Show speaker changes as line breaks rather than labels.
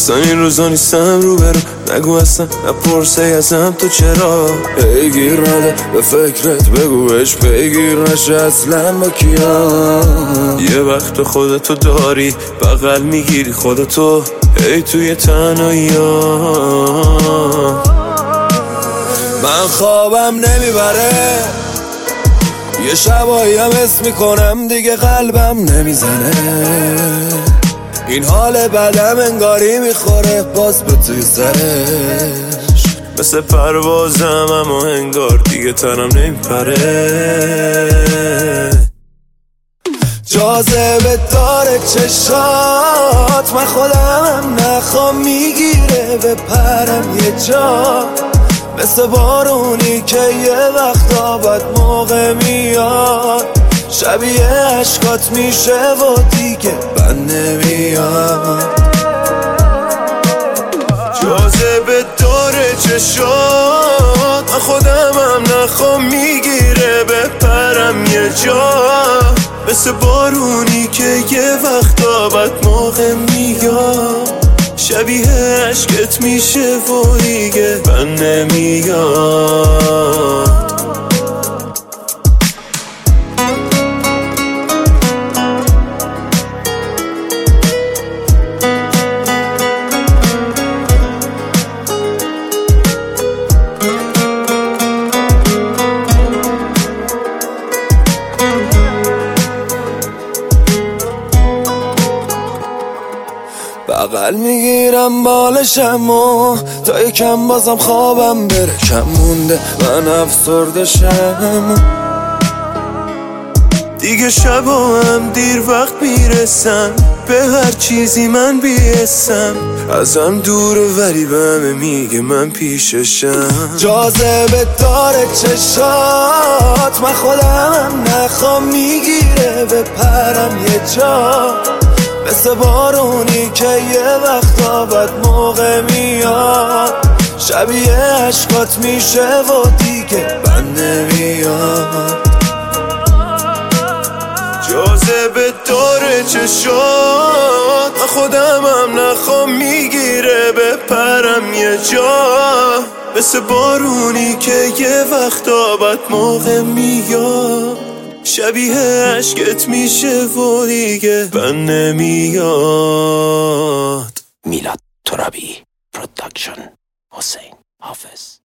اصلا این روزا نیستم رو برم، نگو اصلا نپرسه ازم تو چرا پیگیر نده به فکرت، بگوش پیگیر نشه اصلا با کیا. یه وقت خودتو داری بغل میگیری خودتو ای توی تنهایی ها. من خوابم نمیبره، یه شبایی هم حس میکنم دیگه قلبم نمیزنه. این حال بدم انگاری میخوره باز به توی سرش، مثل پروازم اما انگار دیگه تنم نمیپره. جاذبه داره چشات، من خودم نخوام میگیره به پرم یه جا، مثل بارونی که یه وقتا بد موقع میاد، شبیه عشقات میشه و دیگه بند نمیاد. جاذبه داره چشات، من خودمم نخوام میگیره به پرم یه جا، مثل بارونی که یه وقتا بد موقع میاد، شبیه عشقت میشه و دیگه بند نمیاد. بغل میگیرم بالشم و تا یکم بازم خوابم بره کم مونده، من افسرده شم دیگه. شبا هم دیر وقت میرسم به هر چیزی من بیستم، ازم دوره ولی به همه میگه من پیششم. جاذبه داره چشات، من خودم نخوام میگیره به پرم یه جا، مثل بارونی که یه وقتا بد موقع میاد، شبیه عشقات میشه و دیگه بند نمیاد. جاذبه داره چشات، من خودمم نخوام میگیره به پرم یه جا، مثل بارونی که یه وقتا بد موقع میاد، شبیه عشقت میشه و دیگه بند نمیاد.
میلاد ترابی پروداکشن، حسین حافظ.